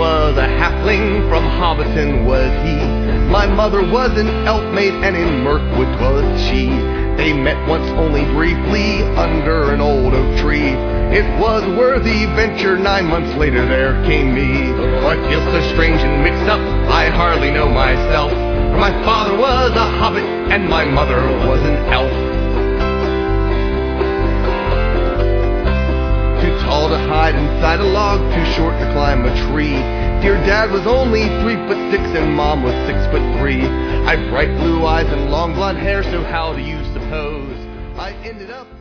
was a halfling, from Hobbiton was he. My mother was an elf-maid, and in Mirkwood was she. They met once only briefly under an old oak tree. It was a worthy venture, 9 months later there came me. Oh, I feel so strange and mixed up, I hardly know myself. For my father was a hobbit, and my mother was an elf. Too tall to hide inside a log, too short to climb a tree. Dear Dad was only 3'6", and Mom was 6'3". I've bright blue eyes and long blonde hair, so how do you suppose I ended up